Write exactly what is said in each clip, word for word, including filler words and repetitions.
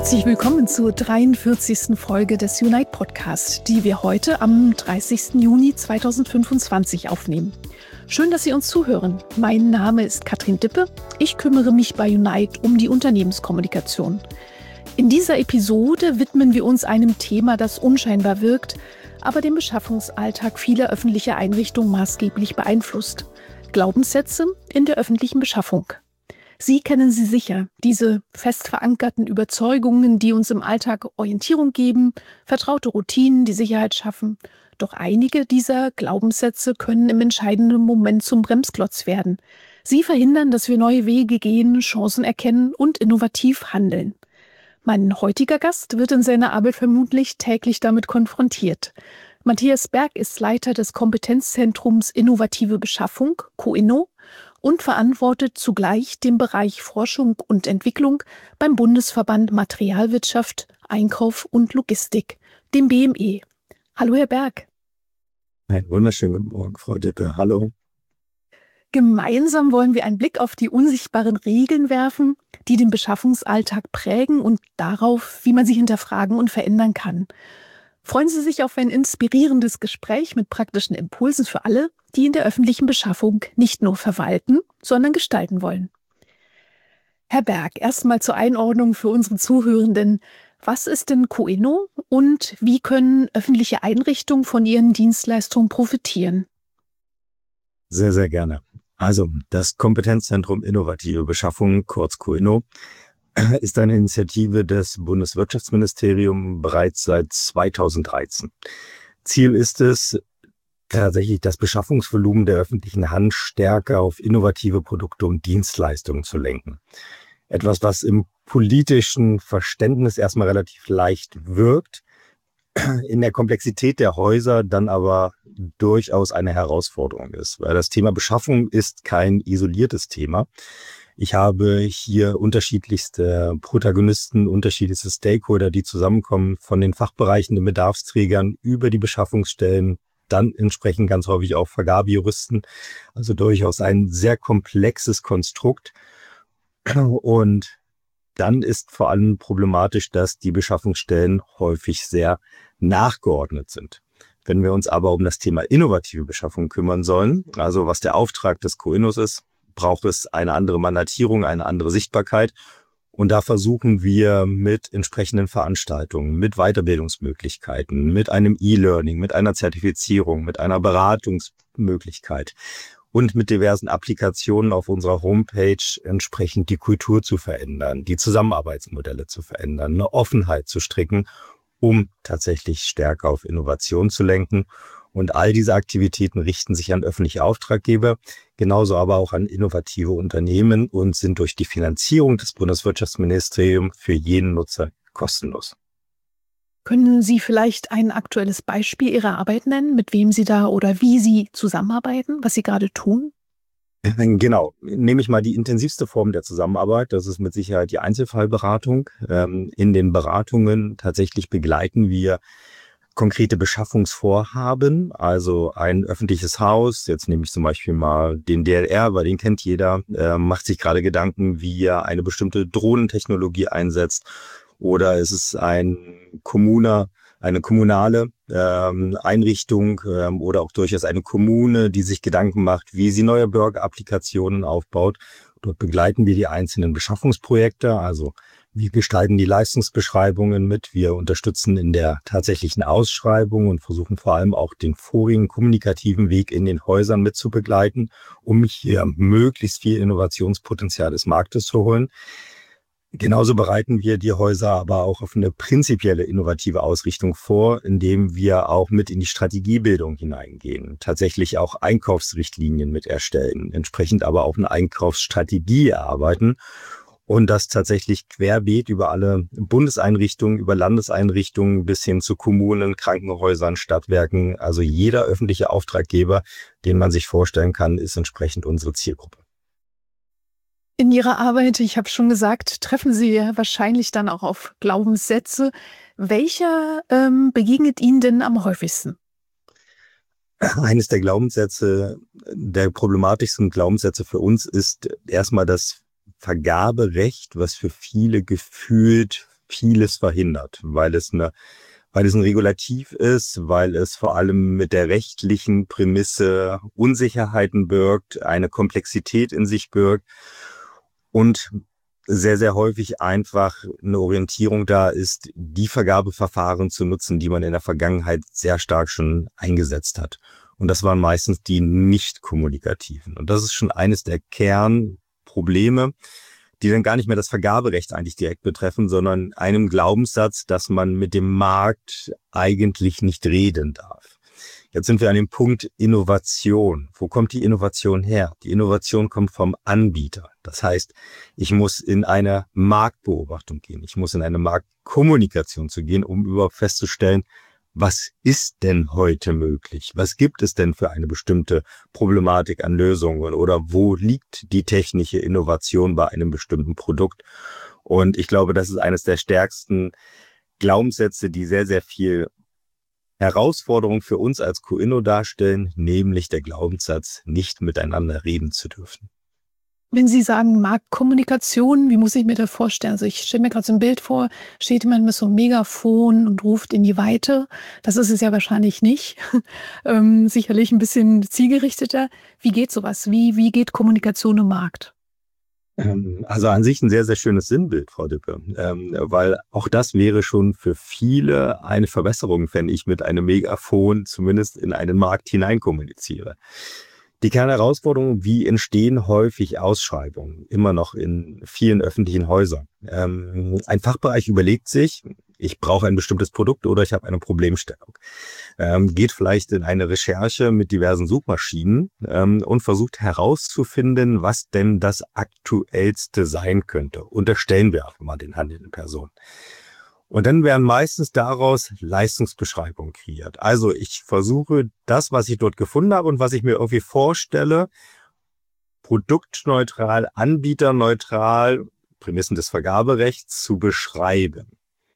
Herzlich willkommen zur dreiundvierzigsten Folge des Unite Podcast, die wir heute am dreißigsten Juni zweitausendfünfundzwanzig aufnehmen. Schön, dass Sie uns zuhören. Mein Name ist Katrin Dippe. Ich kümmere mich bei Unite um die Unternehmenskommunikation. In dieser Episode widmen wir uns einem Thema, das unscheinbar wirkt, aber den Beschaffungsalltag vieler öffentlicher Einrichtungen maßgeblich beeinflusst. Glaubenssätze in der öffentlichen Beschaffung. Sie kennen sie sicher, diese fest verankerten Überzeugungen, die uns im Alltag Orientierung geben, vertraute Routinen, die Sicherheit schaffen. Doch einige dieser Glaubenssätze können im entscheidenden Moment zum Bremsklotz werden. Sie verhindern, dass wir neue Wege gehen, Chancen erkennen und innovativ handeln. Mein heutiger Gast wird in seiner Arbeit vermutlich täglich damit konfrontiert. Matthias Berg ist Leiter des Kompetenzzentrums Innovative Beschaffung, COINNO, und verantwortet zugleich den Bereich Forschung und Entwicklung beim Bundesverband Materialwirtschaft, Einkauf und Logistik, dem B M E. Hallo, Herr Berg. Einen wunderschönen guten Morgen, Frau Dippe. Hallo. Gemeinsam wollen wir einen Blick auf die unsichtbaren Regeln werfen, die den Beschaffungsalltag prägen und darauf, wie man sie hinterfragen und verändern kann. Freuen Sie sich auf ein inspirierendes Gespräch mit praktischen Impulsen für alle, die in der öffentlichen Beschaffung nicht nur verwalten, sondern gestalten wollen. Herr Berg, erstmal zur Einordnung für unsere Zuhörenden. Was ist denn COINNO und wie können öffentliche Einrichtungen von ihren Dienstleistungen profitieren? Sehr, sehr gerne. Also das Kompetenzzentrum Innovative Beschaffung, kurz COINNO, ist eine Initiative des Bundeswirtschaftsministeriums bereits seit zweitausenddreizehn. Ziel ist es, tatsächlich das Beschaffungsvolumen der öffentlichen Hand stärker auf innovative Produkte und Dienstleistungen zu lenken. Etwas, was im politischen Verständnis erstmal relativ leicht wirkt, in der Komplexität der Häuser dann aber durchaus eine Herausforderung ist, weil das Thema Beschaffung ist kein isoliertes Thema. Ich habe hier unterschiedlichste Protagonisten, unterschiedlichste Stakeholder, die zusammenkommen, von den Fachbereichen, den Bedarfsträgern über die Beschaffungsstellen, dann entsprechend ganz häufig auch Vergabejuristen. Also durchaus ein sehr komplexes Konstrukt. Und dann ist vor allem problematisch, dass die Beschaffungsstellen häufig sehr nachgeordnet sind. Wenn wir uns aber um das Thema innovative Beschaffung kümmern sollen, also was der Auftrag des COINNOs ist, braucht es eine andere Mandatierung, eine andere Sichtbarkeit. Und da versuchen wir mit entsprechenden Veranstaltungen, mit Weiterbildungsmöglichkeiten, mit einem E-Learning, mit einer Zertifizierung, mit einer Beratungsmöglichkeit und mit diversen Applikationen auf unserer Homepage entsprechend die Kultur zu verändern, die Zusammenarbeitsmodelle zu verändern, eine Offenheit zu stricken, um tatsächlich stärker auf Innovation zu lenken. Und all diese Aktivitäten richten sich an öffentliche Auftraggeber, genauso aber auch an innovative Unternehmen und sind durch die Finanzierung des Bundeswirtschaftsministeriums für jeden Nutzer kostenlos. Können Sie vielleicht ein aktuelles Beispiel Ihrer Arbeit nennen, mit wem Sie da oder wie Sie zusammenarbeiten, was Sie gerade tun? Genau, nehme ich mal die intensivste Form der Zusammenarbeit, das ist mit Sicherheit die Einzelfallberatung. In den Beratungen tatsächlich begleiten wir konkrete Beschaffungsvorhaben, also ein öffentliches Haus, jetzt nehme ich zum Beispiel mal den D L R, weil den kennt jeder, äh, macht sich gerade Gedanken, wie er eine bestimmte Drohnentechnologie einsetzt, oder es ist ein Kommuner, eine kommunale ähm, Einrichtung ähm, oder auch durchaus eine Kommune, die sich Gedanken macht, wie sie neue Bürgerapplikationen aufbaut. Dort begleiten wir die einzelnen Beschaffungsprojekte, also wir gestalten die Leistungsbeschreibungen mit, wir unterstützen in der tatsächlichen Ausschreibung und versuchen vor allem auch den vorigen kommunikativen Weg in den Häusern mit zu begleiten, um hier möglichst viel Innovationspotenzial des Marktes zu holen. Genauso bereiten wir die Häuser aber auch auf eine prinzipielle innovative Ausrichtung vor, indem wir auch mit in die Strategiebildung hineingehen, tatsächlich auch Einkaufsrichtlinien mit erstellen, entsprechend aber auch eine Einkaufsstrategie erarbeiten. Und das tatsächlich querbeet über alle Bundeseinrichtungen, über Landeseinrichtungen bis hin zu Kommunen, Krankenhäusern, Stadtwerken. Also jeder öffentliche Auftraggeber, den man sich vorstellen kann, ist entsprechend unsere Zielgruppe. In Ihrer Arbeit, ich habe schon gesagt, treffen Sie ja wahrscheinlich dann auch auf Glaubenssätze. Welcher ähm, begegnet Ihnen denn am häufigsten? Eines der Glaubenssätze, der problematischsten Glaubenssätze für uns ist erstmal das Vergaberecht, was für viele gefühlt vieles verhindert, weil es eine, weil es ein Regulativ ist, weil es vor allem mit der rechtlichen Prämisse Unsicherheiten birgt, eine Komplexität in sich birgt und sehr, sehr häufig einfach eine Orientierung da ist, die Vergabeverfahren zu nutzen, die man in der Vergangenheit sehr stark schon eingesetzt hat. Und das waren meistens die nicht kommunikativen. Und das ist schon eines der Kernprobleme, die dann gar nicht mehr das Vergaberecht eigentlich direkt betreffen, sondern einem Glaubenssatz, dass man mit dem Markt eigentlich nicht reden darf. Jetzt sind wir an dem Punkt Innovation. Wo kommt die Innovation her? Die Innovation kommt vom Anbieter. Das heißt, ich muss in eine Marktbeobachtung gehen. Ich muss in eine Marktkommunikation zu gehen, um überhaupt festzustellen, was ist denn heute möglich? Was gibt es denn für eine bestimmte Problematik an Lösungen? Oder wo liegt die technische Innovation bei einem bestimmten Produkt? Und ich glaube, das ist eines der stärksten Glaubenssätze, die sehr, sehr viel Herausforderung für uns als Coinno darstellen, nämlich der Glaubenssatz, nicht miteinander reden zu dürfen. Wenn Sie sagen Marktkommunikation, wie muss ich mir das vorstellen? Also ich stelle mir gerade so ein Bild vor, steht jemand mit so einem Megafon und ruft in die Weite. Das ist es ja wahrscheinlich nicht. ähm, sicherlich ein bisschen zielgerichteter. Wie geht sowas? Wie, wie geht Kommunikation im Markt? Also an sich ein sehr, sehr schönes Sinnbild, Frau Dippe, ähm, weil auch das wäre schon für viele eine Verbesserung, wenn ich mit einem Megafon zumindest in einen Markt hinein kommuniziere. Die Kernherausforderung, wie entstehen häufig Ausschreibungen, immer noch in vielen öffentlichen Häusern. Ähm, ein Fachbereich überlegt sich, ich brauche ein bestimmtes Produkt oder ich habe eine Problemstellung. Ähm, geht vielleicht in eine Recherche mit diversen Suchmaschinen ähm, und versucht herauszufinden, was denn das Aktuellste sein könnte. Unterstellen wir einfach mal den handelnden Personen. Und dann werden meistens daraus Leistungsbeschreibungen kreiert. Also ich versuche das, was ich dort gefunden habe und was ich mir irgendwie vorstelle, produktneutral, anbieterneutral, Prämissen des Vergaberechts zu beschreiben.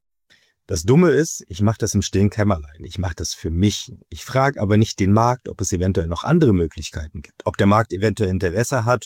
Das Dumme ist, ich mache das im stillen Kämmerlein. Ich mache das für mich. Ich frage aber nicht den Markt, ob es eventuell noch andere Möglichkeiten gibt. Ob der Markt eventuell Interesse hat,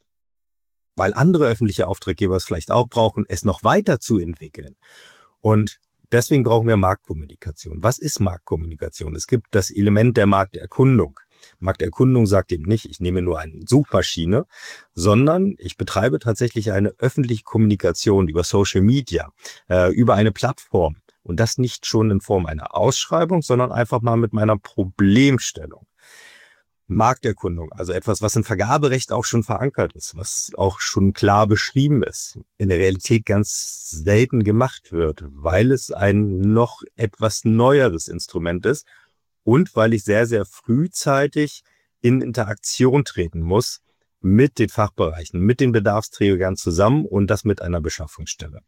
weil andere öffentliche Auftraggeber es vielleicht auch brauchen, es noch weiter zu entwickeln. Und deswegen brauchen wir Marktkommunikation. Was ist Marktkommunikation? Es gibt das Element der Markterkundung. Markterkundung sagt eben nicht, ich nehme nur eine Suchmaschine, sondern ich betreibe tatsächlich eine öffentliche Kommunikation über Social Media, äh, über eine Plattform. Und das nicht schon in Form einer Ausschreibung, sondern einfach mal mit meiner Problemstellung. Markterkundung, also etwas, was im Vergaberecht auch schon verankert ist, was auch schon klar beschrieben ist, in der Realität ganz selten gemacht wird, weil es ein noch etwas neueres Instrument ist und weil ich sehr, sehr frühzeitig in Interaktion treten muss mit den Fachbereichen, mit den Bedarfsträgern zusammen und das mit einer Beschaffungsstelle.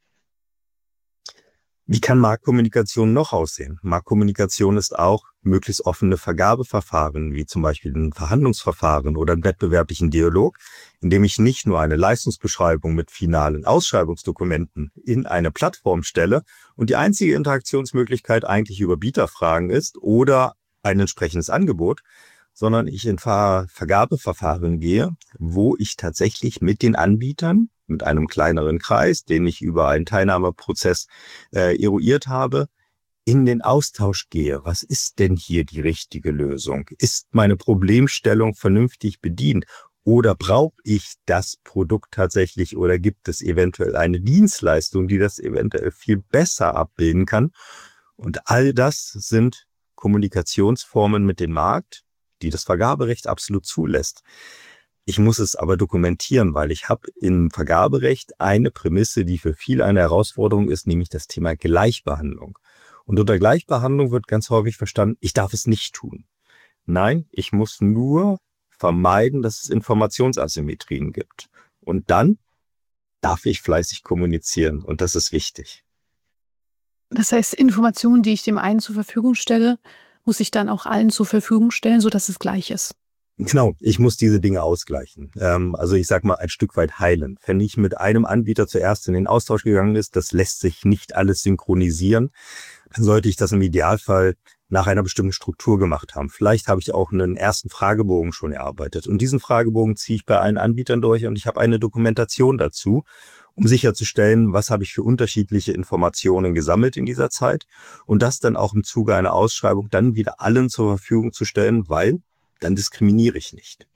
Wie kann Marktkommunikation noch aussehen? Marktkommunikation ist auch möglichst offene Vergabeverfahren, wie zum Beispiel ein Verhandlungsverfahren oder einen wettbewerblichen Dialog, in dem ich nicht nur eine Leistungsbeschreibung mit finalen Ausschreibungsdokumenten in eine Plattform stelle und die einzige Interaktionsmöglichkeit eigentlich über Bieterfragen ist oder ein entsprechendes Angebot, sondern ich in Ver- Vergabeverfahren gehe, wo ich tatsächlich mit den Anbietern, mit einem kleineren Kreis, den ich über einen Teilnahmeprozess äh, eruiert habe, in den Austausch gehe. Was ist denn hier die richtige Lösung? Ist meine Problemstellung vernünftig bedient? Oder brauche ich das Produkt tatsächlich oder gibt es eventuell eine Dienstleistung, die das eventuell viel besser abbilden kann? Und all das sind Kommunikationsformen mit dem Markt, die das Vergaberecht absolut zulässt. Ich muss es aber dokumentieren, weil ich habe im Vergaberecht eine Prämisse, die für viele eine Herausforderung ist, nämlich das Thema Gleichbehandlung. Und unter Gleichbehandlung wird ganz häufig verstanden, ich darf es nicht tun. Nein, ich muss nur vermeiden, dass es Informationsasymmetrien gibt. Und dann darf ich fleißig kommunizieren und das ist wichtig. Das heißt, Informationen, die ich dem einen zur Verfügung stelle, muss ich dann auch allen zur Verfügung stellen, sodass es gleich ist. Genau, ich muss diese Dinge ausgleichen. Ähm, also ich sag mal ein Stück weit heilen. Wenn ich mit einem Anbieter zuerst in den Austausch gegangen ist, das lässt sich nicht alles synchronisieren, dann sollte ich das im Idealfall nach einer bestimmten Struktur gemacht haben. Vielleicht habe ich auch einen ersten Fragebogen schon erarbeitet. Und diesen Fragebogen ziehe ich bei allen Anbietern durch und ich habe eine Dokumentation dazu, um sicherzustellen, was habe ich für unterschiedliche Informationen gesammelt in dieser Zeit und das dann auch im Zuge einer Ausschreibung dann wieder allen zur Verfügung zu stellen, weil dann diskriminiere ich nicht.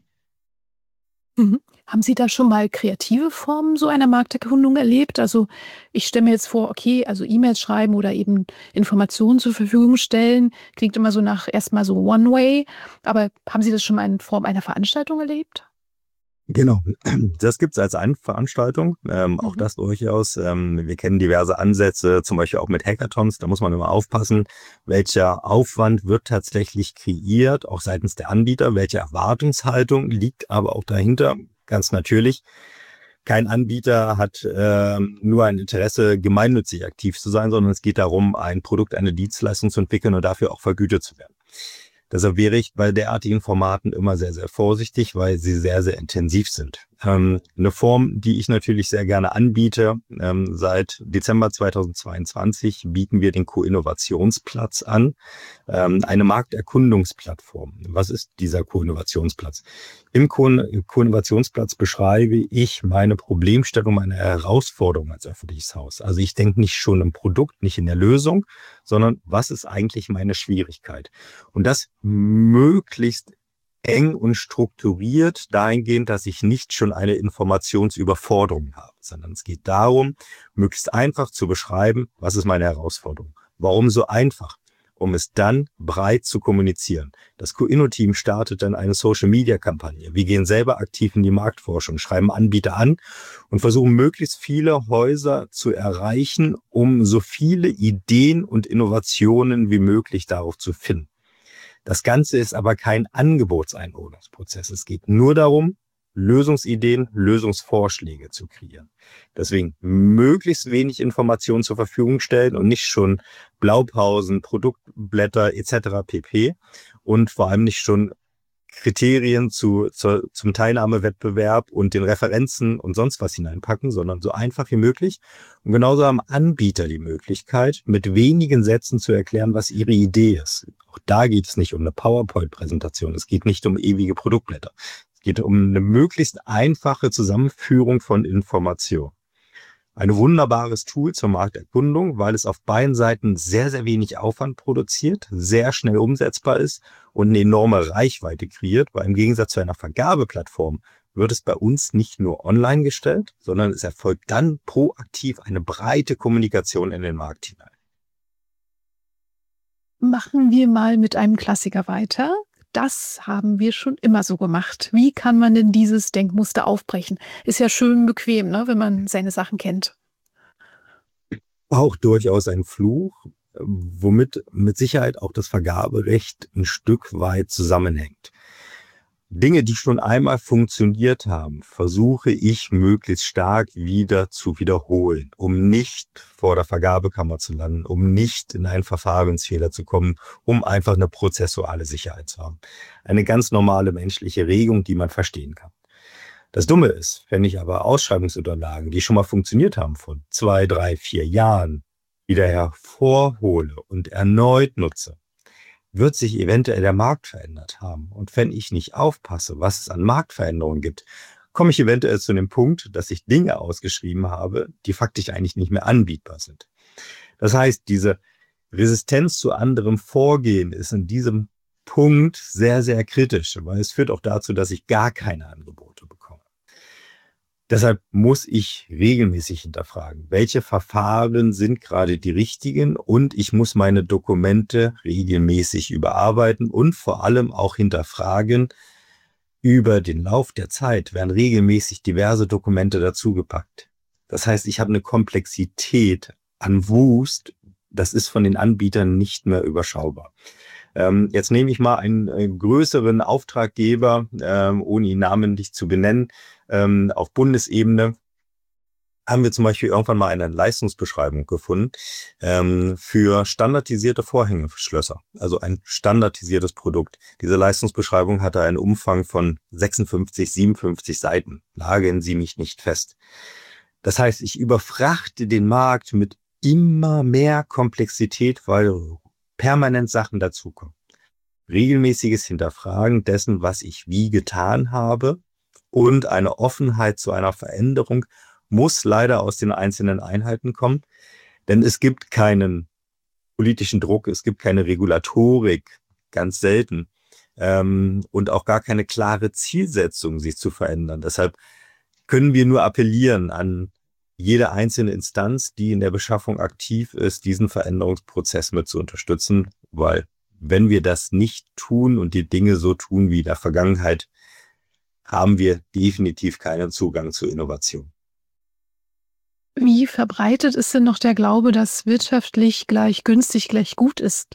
Mhm. Haben Sie da schon mal kreative Formen so einer Markterkundung erlebt? Also ich stelle mir jetzt vor, okay, also E-Mails schreiben oder eben Informationen zur Verfügung stellen, klingt immer so nach erstmal so One-Way. Aber haben Sie das schon mal in Form einer Veranstaltung erlebt? Genau, das gibt es als eine Veranstaltung, ähm, auch Mhm. das durchaus. Ähm, wir kennen diverse Ansätze, zum Beispiel auch mit Hackathons. Da muss man immer aufpassen, welcher Aufwand wird tatsächlich kreiert, auch seitens der Anbieter, welche Erwartungshaltung liegt aber auch dahinter. Ganz natürlich, kein Anbieter hat ähm, nur ein Interesse, gemeinnützig aktiv zu sein, sondern es geht darum, ein Produkt, eine Dienstleistung zu entwickeln und dafür auch vergütet zu werden. Deshalb wäre ich bei derartigen Formaten immer sehr, sehr vorsichtig, weil sie sehr, sehr intensiv sind. Ähm, eine Form, die ich natürlich sehr gerne anbiete, ähm, seit Dezember zweitausendzweiundzwanzig bieten wir den Co-Innovationsplatz an, ähm, eine Markterkundungsplattform. Was ist dieser Co-Innovationsplatz? Im Co- Co-Innovationsplatz beschreibe ich meine Problemstellung, meine Herausforderung als öffentliches Haus. Also ich denke nicht schon im Produkt, nicht in der Lösung, sondern was ist eigentlich meine Schwierigkeit? Und das möglichst eng und strukturiert dahingehend, dass ich nicht schon eine Informationsüberforderung habe, sondern es geht darum, möglichst einfach zu beschreiben, was ist meine Herausforderung. Warum so einfach? Um es dann breit zu kommunizieren. Das Co-Inno-Team startet dann eine Social-Media-Kampagne. Wir gehen selber aktiv in die Marktforschung, schreiben Anbieter an und versuchen möglichst viele Häuser zu erreichen, um so viele Ideen und Innovationen wie möglich darauf zu finden. Das Ganze ist aber kein Angebotseinholungsprozess. Es geht nur darum, Lösungsideen, Lösungsvorschläge zu kreieren. Deswegen möglichst wenig Informationen zur Verfügung stellen und nicht schon Blaupausen, Produktblätter et cetera pp. Und vor allem nicht schon Kriterien zu, zu, zum Teilnahmewettbewerb und den Referenzen und sonst was hineinpacken, sondern so einfach wie möglich. Und genauso haben Anbieter die Möglichkeit, mit wenigen Sätzen zu erklären, was ihre Idee ist. Auch da geht es nicht um eine PowerPoint-Präsentation. Es geht nicht um ewige Produktblätter. Es geht um eine möglichst einfache Zusammenführung von Informationen. Ein wunderbares Tool zur Markterkundung, weil es auf beiden Seiten sehr, sehr wenig Aufwand produziert, sehr schnell umsetzbar ist und eine enorme Reichweite kreiert, weil im Gegensatz zu einer Vergabeplattform wird es bei uns nicht nur online gestellt, sondern es erfolgt dann proaktiv eine breite Kommunikation in den Markt hinein. Machen wir mal mit einem Klassiker weiter. Das haben wir schon immer so gemacht. Wie kann man denn dieses Denkmuster aufbrechen? Ist ja schön bequem, ne, wenn man seine Sachen kennt. Auch durchaus ein Fluch, womit mit Sicherheit auch das Vergaberecht ein Stück weit zusammenhängt. Dinge, die schon einmal funktioniert haben, versuche ich möglichst stark wieder zu wiederholen, um nicht vor der Vergabekammer zu landen, um nicht in einen Verfahrensfehler zu kommen, um einfach eine prozessuale Sicherheit zu haben. Eine ganz normale menschliche Regung, die man verstehen kann. Das Dumme ist, wenn ich aber Ausschreibungsunterlagen, die schon mal funktioniert haben, von zwei, drei, vier Jahren, wieder hervorhole und erneut nutze, wird sich eventuell der Markt verändert haben. Und wenn ich nicht aufpasse, was es an Marktveränderungen gibt, komme ich eventuell zu dem Punkt, dass ich Dinge ausgeschrieben habe, die faktisch eigentlich nicht mehr anbietbar sind. Das heißt, diese Resistenz zu anderem Vorgehen ist in diesem Punkt sehr, sehr kritisch, weil es führt auch dazu, dass ich gar keine Angebote bekomme. Deshalb muss ich regelmäßig hinterfragen, welche Verfahren sind gerade die richtigen, und ich muss meine Dokumente regelmäßig überarbeiten und vor allem auch hinterfragen, über den Lauf der Zeit werden regelmäßig diverse Dokumente dazugepackt. Das heißt, ich habe eine Komplexität an Wust, das ist von den Anbietern nicht mehr überschaubar. Ähm, jetzt nehme ich mal einen äh, größeren Auftraggeber, ähm, ohne ihn namentlich zu benennen. Ähm, auf Bundesebene haben wir zum Beispiel irgendwann mal eine Leistungsbeschreibung gefunden ähm, für standardisierte Vorhängeschlösser, also ein standardisiertes Produkt. Diese Leistungsbeschreibung hatte einen Umfang von sechsundfünfzig, siebenundfünfzig Seiten. Nageln Sie mich nicht fest. Das heißt, ich überfrachte den Markt mit immer mehr Komplexität, weil permanent Sachen dazukommen. Regelmäßiges Hinterfragen dessen, was ich wie getan habe und eine Offenheit zu einer Veränderung muss leider aus den einzelnen Einheiten kommen, denn es gibt keinen politischen Druck, es gibt keine Regulatorik, ganz selten, ähm, und auch gar keine klare Zielsetzung, sich zu verändern. Deshalb können wir nur appellieren an jede einzelne Instanz, die in der Beschaffung aktiv ist, diesen Veränderungsprozess mit zu unterstützen, weil wenn wir das nicht tun und die Dinge so tun wie in der Vergangenheit, haben wir definitiv keinen Zugang zu Innovation. Wie verbreitet ist denn noch der Glaube, dass wirtschaftlich gleich günstig gleich gut ist?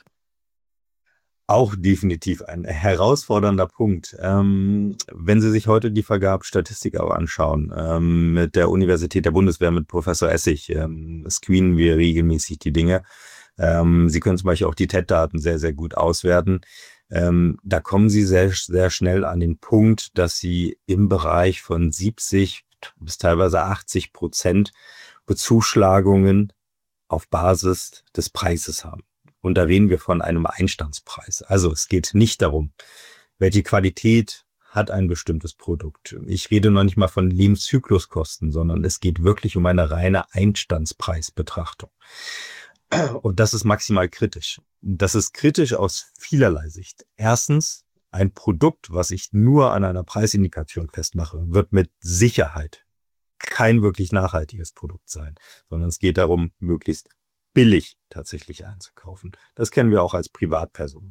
Auch definitiv ein herausfordernder Punkt. Ähm, wenn Sie sich heute die Vergabestatistik auch anschauen, ähm, mit der Universität der Bundeswehr, mit Professor Essig, ähm, screenen wir regelmäßig die Dinge. Ähm, Sie können zum Beispiel auch die T E D-Daten sehr, sehr gut auswerten. Ähm, da kommen Sie sehr, sehr schnell an den Punkt, dass Sie im Bereich von siebzig bis teilweise achtzig Prozent Bezuschlagungen auf Basis des Preises haben. Und da reden wir von einem Einstandspreis. Also es geht nicht darum, welche Qualität hat ein bestimmtes Produkt. Ich rede noch nicht mal von Lebenszykluskosten, sondern es geht wirklich um eine reine Einstandspreisbetrachtung. Und das ist maximal kritisch. Das ist kritisch aus vielerlei Sicht. Erstens, ein Produkt, was ich nur an einer Preisindikation festmache, wird mit Sicherheit kein wirklich nachhaltiges Produkt sein, sondern es geht darum, möglichst billig tatsächlich einzukaufen. Das kennen wir auch als Privatperson.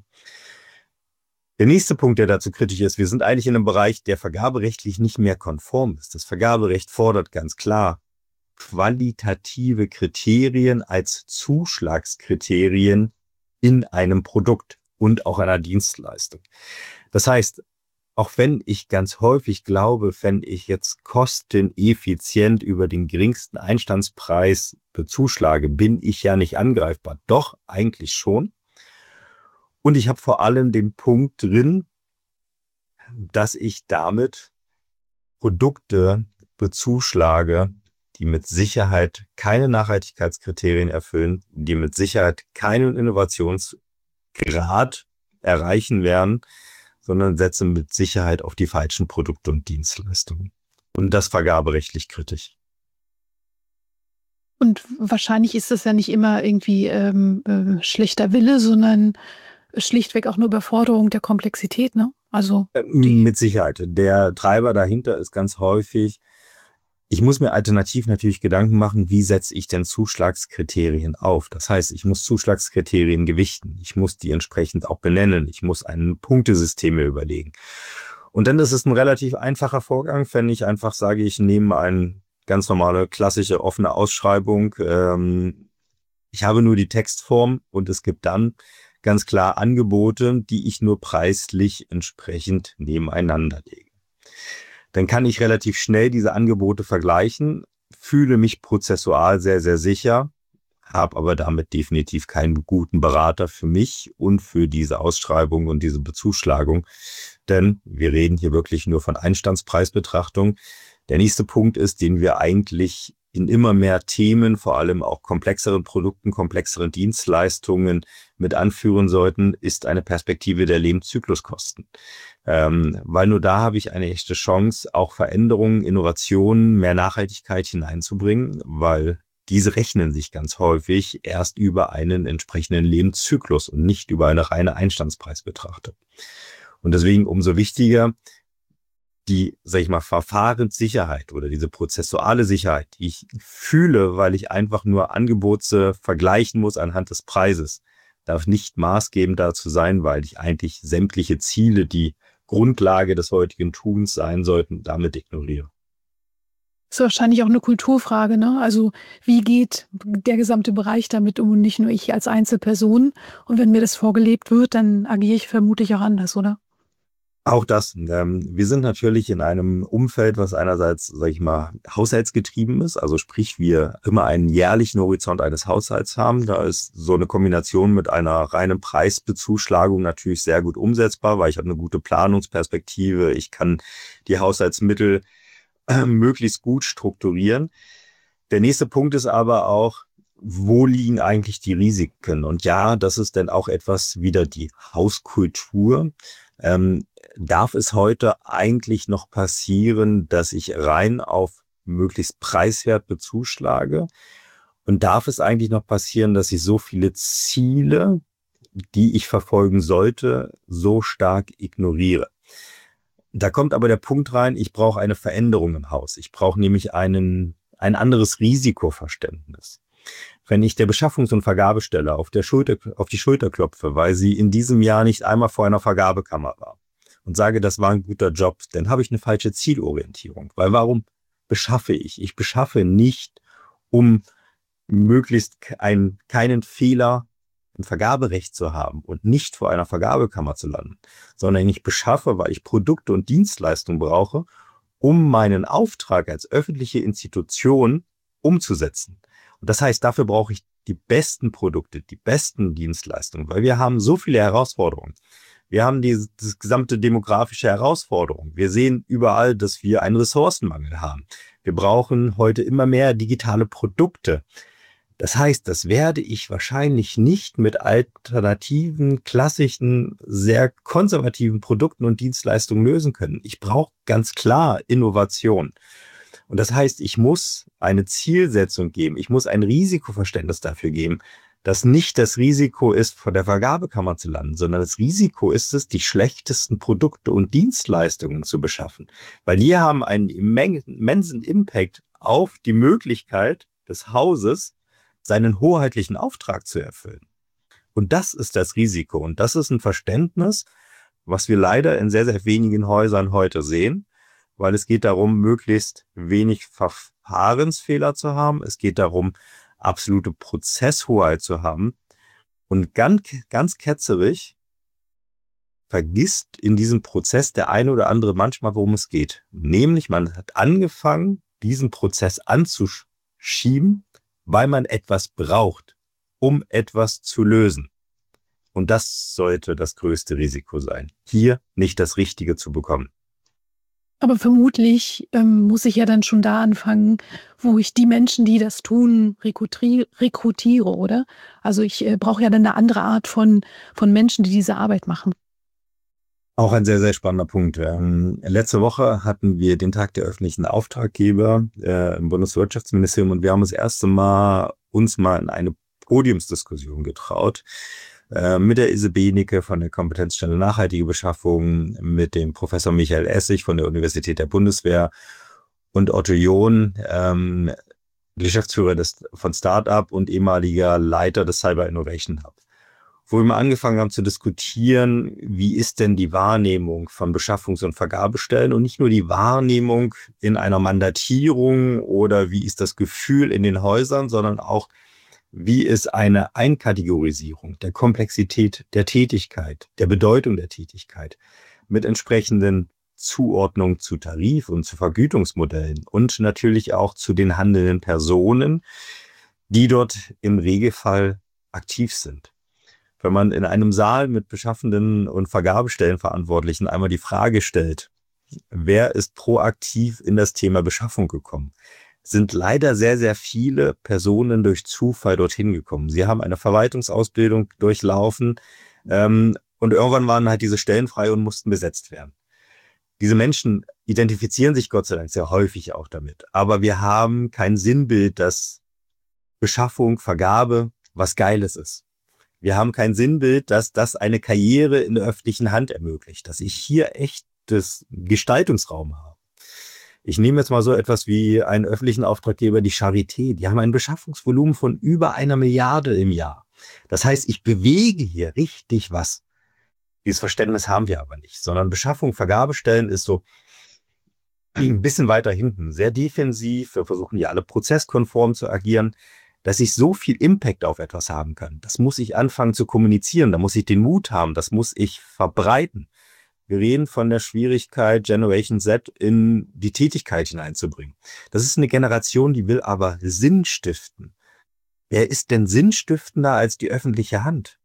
Der nächste Punkt, der dazu kritisch ist, wir sind eigentlich in einem Bereich, der vergaberechtlich nicht mehr konform ist. Das Vergaberecht fordert ganz klar qualitative Kriterien als Zuschlagskriterien in einem Produkt und auch einer Dienstleistung. Das heißt, auch wenn ich ganz häufig glaube, wenn ich jetzt kosteneffizient über den geringsten Einstandspreis bezuschlage, bin ich ja nicht angreifbar. Doch, eigentlich schon. Und ich habe vor allem den Punkt drin, dass ich damit Produkte bezuschlage, die mit Sicherheit keine Nachhaltigkeitskriterien erfüllen, die mit Sicherheit keinen Innovationsgrad erreichen werden, sondern setze mit Sicherheit auf die falschen Produkte und Dienstleistungen. Und das vergaberechtlich kritisch. Und wahrscheinlich ist das ja nicht immer irgendwie ähm, äh, schlechter Wille, sondern schlichtweg auch eine Überforderung der Komplexität, ne? Also die Mit Sicherheit. Der Treiber dahinter ist ganz häufig, ich muss mir alternativ natürlich Gedanken machen, wie setze ich denn Zuschlagskriterien auf? Das heißt, ich muss Zuschlagskriterien gewichten. Ich muss die entsprechend auch benennen. Ich muss ein Punktesystem mir überlegen. Und dann ist es ein relativ einfacher Vorgang, wenn ich einfach sage, ich nehme eine ganz normale, klassische, offene Ausschreibung. Ähm, ich habe nur die Textform und es gibt dann ganz klar Angebote, die ich nur preislich entsprechend nebeneinander lege. Dann kann ich relativ schnell diese Angebote vergleichen, fühle mich prozessual sehr, sehr sicher, habe aber damit definitiv keinen guten Berater für mich und für diese Ausschreibung und diese Bezuschlagung. Denn wir reden hier wirklich nur von Einstandspreisbetrachtung. Der nächste Punkt ist, den wir eigentlich in immer mehr Themen, vor allem auch komplexeren Produkten, komplexeren Dienstleistungen mit anführen sollten, ist eine Perspektive der Lebenszykluskosten. Ähm, weil nur da habe ich eine echte Chance, auch Veränderungen, Innovationen, mehr Nachhaltigkeit hineinzubringen, weil diese rechnen sich ganz häufig erst über einen entsprechenden Lebenszyklus und nicht über eine reine Einstandspreisbetrachtung. Und deswegen umso wichtiger, die, sag ich mal, Verfahrenssicherheit oder diese prozessuale Sicherheit, die ich fühle, weil ich einfach nur Angebote vergleichen muss anhand des Preises, darf nicht maßgebend dazu sein, weil ich eigentlich sämtliche Ziele, die Grundlage des heutigen Tuns sein sollten, damit ignoriere. ist wahrscheinlich auch eine Kulturfrage, ne? Also wie geht der gesamte Bereich damit um und nicht nur ich als Einzelperson? Und wenn mir das vorgelebt wird, dann agiere ich vermutlich auch anders, oder? Auch das. Ähm, wir sind natürlich in einem Umfeld, was einerseits, sag ich mal, haushaltsgetrieben ist. Also sprich, wir immer einen jährlichen Horizont eines Haushalts haben. Da ist so eine Kombination mit einer reinen Preisbezuschlagung natürlich sehr gut umsetzbar, weil ich habe eine gute Planungsperspektive. Ich kann die Haushaltsmittel äh, möglichst gut strukturieren. Der nächste Punkt ist aber auch, wo liegen eigentlich die Risiken? Und ja, das ist dann auch etwas wieder die Hauskultur. Ähm, darf es heute eigentlich noch passieren, dass ich rein auf möglichst preiswert bezuschlage? Und darf es eigentlich noch passieren, dass ich so viele Ziele, die ich verfolgen sollte, so stark ignoriere? Da kommt aber der Punkt rein, ich brauche eine Veränderung im Haus. Ich brauche nämlich einen, ein anderes Risikoverständnis. Wenn ich der Beschaffungs- und Vergabestelle auf, der Schulter, auf die Schulter klopfe, weil sie in diesem Jahr nicht einmal vor einer Vergabekammer war und sage, das war ein guter Job, dann habe ich eine falsche Zielorientierung. Weil warum beschaffe ich? Ich beschaffe nicht, um möglichst ein, keinen Fehler im Vergaberecht zu haben und nicht vor einer Vergabekammer zu landen, sondern ich beschaffe, weil ich Produkte und Dienstleistungen brauche, um meinen Auftrag als öffentliche Institution umzusetzen. Und das heißt, dafür brauche ich die besten Produkte, die besten Dienstleistungen, weil wir haben so viele Herausforderungen. Wir haben diese, diese gesamte demografische Herausforderung. Wir sehen überall, dass wir einen Ressourcenmangel haben. Wir brauchen heute immer mehr digitale Produkte. Das heißt, das werde ich wahrscheinlich nicht mit alternativen, klassischen, sehr konservativen Produkten und Dienstleistungen lösen können. Ich brauche ganz klar Innovation. Und das heißt, ich muss eine Zielsetzung geben. Ich muss ein Risikoverständnis dafür geben, dass nicht das Risiko ist, vor der Vergabekammer zu landen, sondern das Risiko ist es, die schlechtesten Produkte und Dienstleistungen zu beschaffen. Weil die haben einen immensen Impact auf die Möglichkeit des Hauses, seinen hoheitlichen Auftrag zu erfüllen. Und das ist das Risiko. Und das ist ein Verständnis, was wir leider in sehr, sehr wenigen Häusern heute sehen, weil es geht darum, möglichst wenig Verfahrensfehler zu haben. Es geht darum, absolute Prozesshoheit zu haben. Und ganz, ganz ketzerig vergisst in diesem Prozess der eine oder andere manchmal, worum es geht. Nämlich, man hat angefangen, diesen Prozess anzuschieben, weil man etwas braucht, um etwas zu lösen. Und das sollte das größte Risiko sein, hier nicht das Richtige zu bekommen. Aber vermutlich ähm, muss ich ja dann schon da anfangen, wo ich die Menschen, die das tun, rekrutiere, rekrutiere oder? Also ich äh, brauche ja dann eine andere Art von, von Menschen, die diese Arbeit machen. Auch ein sehr, sehr spannender Punkt. Ähm, letzte Woche hatten wir den Tag der öffentlichen Auftraggeber äh, im Bundeswirtschaftsministerium und wir haben das erste Mal uns mal in eine Podiumsdiskussion getraut äh, mit der Ise Benecke von der Kompetenzstelle Nachhaltige Beschaffung, mit dem Professor Michael Essig von der Universität der Bundeswehr und Otto John, ähm, Geschäftsführer des, von Startup und ehemaliger Leiter des Cyber Innovation Hub, wo wir mal angefangen haben zu diskutieren, wie ist denn die Wahrnehmung von Beschaffungs- und Vergabestellen und nicht nur die Wahrnehmung in einer Mandatierung oder wie ist das Gefühl in den Häusern, sondern auch, wie ist eine Einkategorisierung der Komplexität der Tätigkeit, der Bedeutung der Tätigkeit mit entsprechenden Zuordnung zu Tarif- und zu Vergütungsmodellen und natürlich auch zu den handelnden Personen, die dort im Regelfall aktiv sind. Wenn man in einem Saal mit beschaffenden und Vergabestellenverantwortlichen einmal die Frage stellt, wer ist proaktiv in das Thema Beschaffung gekommen, sind leider sehr, sehr viele Personen durch Zufall dorthin gekommen. Sie haben eine Verwaltungsausbildung durchlaufen ähm, und irgendwann waren halt diese Stellen frei und mussten besetzt werden. Diese Menschen identifizieren sich Gott sei Dank sehr häufig auch damit. Aber wir haben kein Sinnbild, dass Beschaffung, Vergabe was Geiles ist. Wir haben kein Sinnbild, dass das eine Karriere in der öffentlichen Hand ermöglicht, dass ich hier echtes Gestaltungsraum habe. Ich nehme jetzt mal so etwas wie einen öffentlichen Auftraggeber, die Charité. Die haben ein Beschaffungsvolumen von über einer Milliarde im Jahr. Das heißt, ich bewege hier richtig was. Dieses Verständnis haben wir aber nicht, sondern Beschaffung, Vergabestellen ist so ein bisschen weiter hinten, sehr defensiv. Wir versuchen ja alle prozesskonform zu agieren, dass ich so viel Impact auf etwas haben kann. Das muss ich anfangen zu kommunizieren, da muss ich den Mut haben, das muss ich verbreiten. Wir reden von der Schwierigkeit, Generation Z in die Tätigkeit hineinzubringen. Das ist eine Generation, die will aber Sinn stiften. Wer ist denn sinnstiftender als die öffentliche Hand?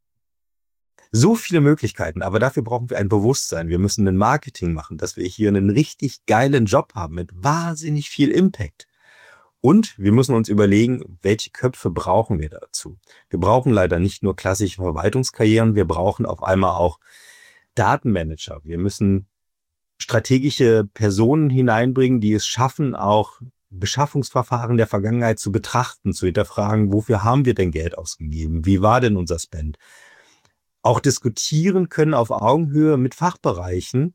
So viele Möglichkeiten, aber dafür brauchen wir ein Bewusstsein. Wir müssen ein Marketing machen, dass wir hier einen richtig geilen Job haben mit wahnsinnig viel Impact. Und wir müssen uns überlegen, welche Köpfe brauchen wir dazu. Wir brauchen leider nicht nur klassische Verwaltungskarrieren, wir brauchen auf einmal auch Datenmanager. Wir müssen strategische Personen hineinbringen, die es schaffen, auch Beschaffungsverfahren der Vergangenheit zu betrachten, zu hinterfragen, wofür haben wir denn Geld ausgegeben? Wie war denn unser Spend? Auch diskutieren können auf Augenhöhe mit Fachbereichen.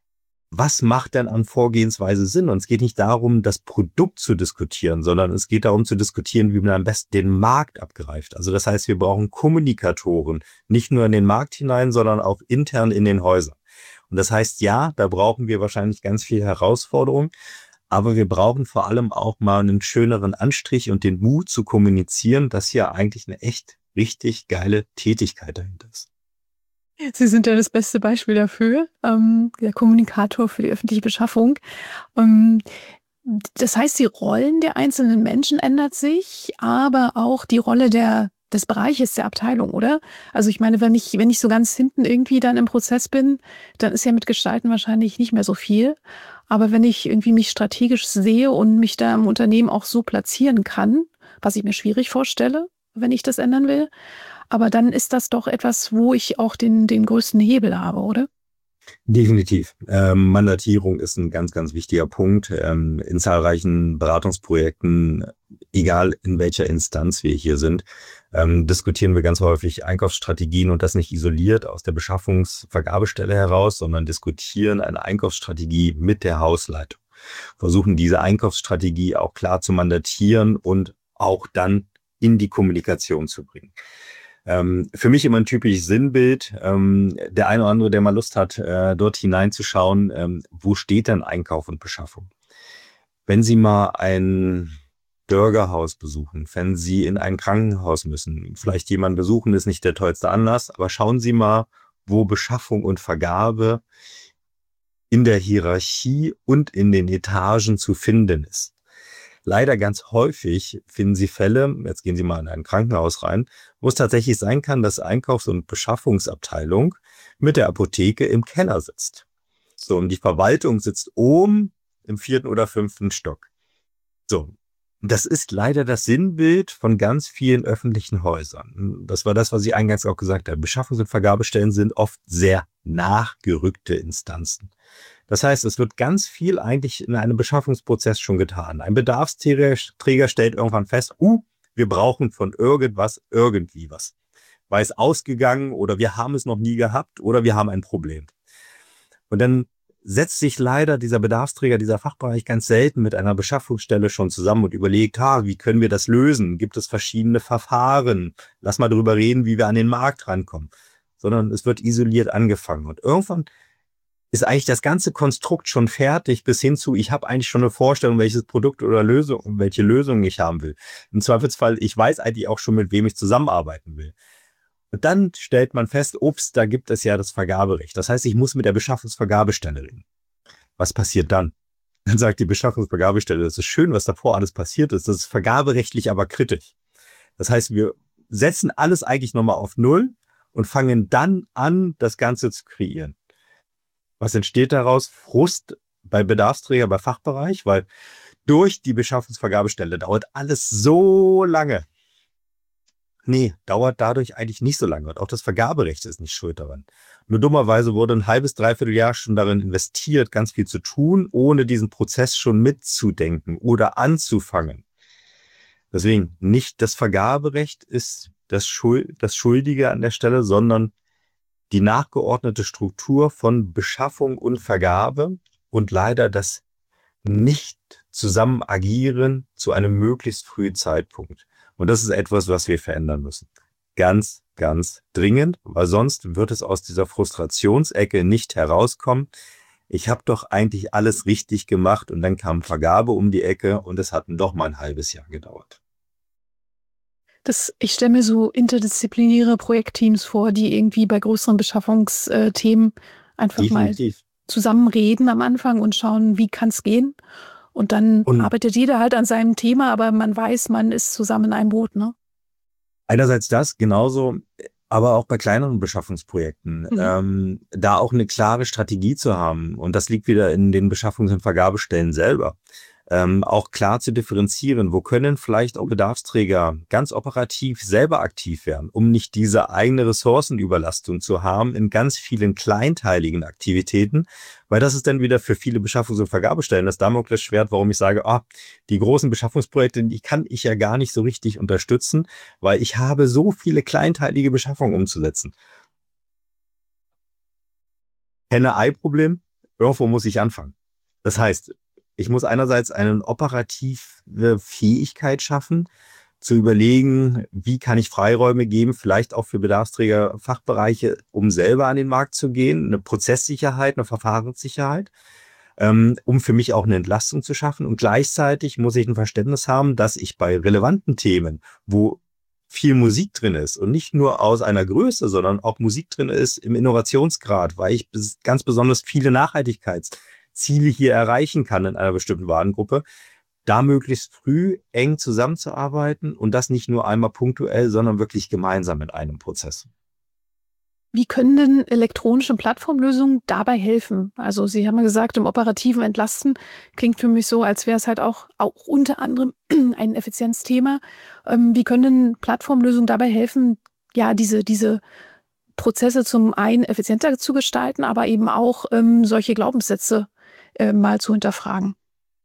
Was macht denn an Vorgehensweise Sinn? Und es geht nicht darum, das Produkt zu diskutieren, sondern es geht darum zu diskutieren, wie man am besten den Markt abgreift. Also das heißt, wir brauchen Kommunikatoren, nicht nur in den Markt hinein, sondern auch intern in den Häusern. Und das heißt, ja, da brauchen wir wahrscheinlich ganz viel Herausforderung, aber wir brauchen vor allem auch mal einen schöneren Anstrich und den Mut zu kommunizieren, dass hier eigentlich eine echt richtig geile Tätigkeit dahinter ist. Sie sind ja das beste Beispiel dafür, ähm, der Kommunikator für die öffentliche Beschaffung. Ähm, das heißt, die Rollen der einzelnen Menschen ändert sich, aber auch die Rolle der, des Bereiches, der Abteilung, oder? Also ich meine, wenn ich, wenn ich so ganz hinten irgendwie dann im Prozess bin, dann ist ja mit Gestalten wahrscheinlich nicht mehr so viel. Aber wenn ich irgendwie mich strategisch sehe und mich da im Unternehmen auch so platzieren kann, was ich mir schwierig vorstelle, wenn ich das ändern will, aber dann ist das doch etwas, wo ich auch den, den größten Hebel habe, oder? Definitiv. Ähm, Mandatierung ist ein ganz, ganz wichtiger Punkt. Ähm, in zahlreichen Beratungsprojekten, egal in welcher Instanz wir hier sind, ähm, diskutieren wir ganz häufig Einkaufsstrategien und das nicht isoliert aus der Beschaffungsvergabestelle heraus, sondern diskutieren eine Einkaufsstrategie mit der Hausleitung. Versuchen diese Einkaufsstrategie auch klar zu mandatieren und auch dann in die Kommunikation zu bringen. Ähm, für mich immer ein typisches Sinnbild. Ähm, der eine oder andere, der mal Lust hat, äh, dort hineinzuschauen, ähm, wo steht denn Einkauf und Beschaffung? Wenn Sie mal ein Bürgerhaus besuchen, wenn Sie in ein Krankenhaus müssen, vielleicht jemanden besuchen, ist nicht der tollste Anlass, aber schauen Sie mal, wo Beschaffung und Vergabe in der Hierarchie und in den Etagen zu finden ist. Leider ganz häufig finden Sie Fälle, jetzt gehen Sie mal in ein Krankenhaus rein, wo es tatsächlich sein kann, dass Einkaufs- und Beschaffungsabteilung mit der Apotheke im Keller sitzt. So, und die Verwaltung sitzt oben im vierten oder fünften Stock. So, das ist leider das Sinnbild von ganz vielen öffentlichen Häusern. Das war das, was ich eingangs auch gesagt habe. Beschaffungs- und Vergabestellen sind oft sehr nachgerückte Instanzen. Das heißt, es wird ganz viel eigentlich in einem Beschaffungsprozess schon getan. Ein Bedarfsträger stellt irgendwann fest, uh, wir brauchen von irgendwas irgendwie was. Weil es ausgegangen oder wir haben es noch nie gehabt oder wir haben ein Problem. Und dann setzt sich leider dieser Bedarfsträger, dieser Fachbereich ganz selten mit einer Beschaffungsstelle schon zusammen und überlegt, ha, wie können wir das lösen? Gibt es verschiedene Verfahren? Lass mal drüber reden, wie wir an den Markt rankommen. Sondern es wird isoliert angefangen. Und irgendwann ist eigentlich das ganze Konstrukt schon fertig, bis hin zu, ich habe eigentlich schon eine Vorstellung, welches Produkt oder Lösung, welche Lösung ich haben will. Im Zweifelsfall, ich weiß eigentlich auch schon, mit wem ich zusammenarbeiten will. Und dann stellt man fest, ups, da gibt es ja das Vergaberecht. Das heißt, ich muss mit der Beschaffungsvergabestelle reden. Was passiert dann? Dann sagt die Beschaffungsvergabestelle, das ist schön, was davor alles passiert ist. Das ist vergaberechtlich aber kritisch. Das heißt, wir setzen alles eigentlich nochmal auf Null und fangen dann an, das Ganze zu kreieren. Was entsteht daraus? Frust bei Bedarfsträger, bei Fachbereich, weil durch die Beschaffungsvergabestelle dauert alles so lange. Nee, dauert dadurch eigentlich nicht so lange. Und auch das Vergaberecht ist nicht schuld daran. Nur dummerweise wurde ein halbes, dreiviertel Jahr schon darin investiert, ganz viel zu tun, ohne diesen Prozess schon mitzudenken oder anzufangen. Deswegen, nicht das Vergaberecht ist das, Schuld, das Schuldige an der Stelle, sondern die nachgeordnete Struktur von Beschaffung und Vergabe und leider das Nicht-Zusammen-Agieren zu einem möglichst frühen Zeitpunkt. Und das ist etwas, was wir verändern müssen. Ganz, ganz dringend, weil sonst wird es aus dieser Frustrationsecke nicht herauskommen. Ich habe doch eigentlich alles richtig gemacht und dann kam Vergabe um die Ecke und es hat doch mal ein halbes Jahr gedauert. Das, ich stelle mir so interdisziplinäre Projektteams vor, die irgendwie bei größeren Beschaffungsthemen einfach Definitiv. mal zusammenreden am Anfang und schauen, wie kann es gehen. Und dann und arbeitet jeder halt an seinem Thema, aber man weiß, man ist zusammen in einem Boot, ne? Einerseits das, genauso, aber auch bei kleineren Beschaffungsprojekten, mhm. ähm, da auch eine klare Strategie zu haben. Und das liegt wieder in den Beschaffungs- und Vergabestellen selber. Ähm, auch klar zu differenzieren, wo können vielleicht auch Bedarfsträger ganz operativ selber aktiv werden, um nicht diese eigene Ressourcenüberlastung zu haben in ganz vielen kleinteiligen Aktivitäten, weil das ist dann wieder für viele Beschaffungs- und Vergabestellen das Damoklesschwert, warum ich sage, ah, die großen Beschaffungsprojekte, die kann ich ja gar nicht so richtig unterstützen, weil ich habe so viele kleinteilige Beschaffungen umzusetzen. Henne-Ei-Problem, irgendwo muss ich anfangen. Das heißt, ich muss einerseits eine operative Fähigkeit schaffen, zu überlegen, wie kann ich Freiräume geben, vielleicht auch für Bedarfsträger, Fachbereiche, um selber an den Markt zu gehen, eine Prozesssicherheit, eine Verfahrenssicherheit, ähm, um für mich auch eine Entlastung zu schaffen. Und gleichzeitig muss ich ein Verständnis haben, dass ich bei relevanten Themen, wo viel Musik drin ist und nicht nur aus einer Größe, sondern auch Musik drin ist im Innovationsgrad, weil ich bes- ganz besonders viele Nachhaltigkeitsziele hier erreichen kann in einer bestimmten Warengruppe, da möglichst früh eng zusammenzuarbeiten und das nicht nur einmal punktuell, sondern wirklich gemeinsam in einem Prozess. Wie können denn elektronische Plattformlösungen dabei helfen? Also Sie haben ja gesagt, im operativen Entlasten klingt für mich so, als wäre es halt auch, auch unter anderem ein Effizienzthema. Ähm, wie können denn Plattformlösungen dabei helfen, ja, diese, diese Prozesse zum einen effizienter zu gestalten, aber eben auch ähm, solche Glaubenssätze äh, mal zu hinterfragen?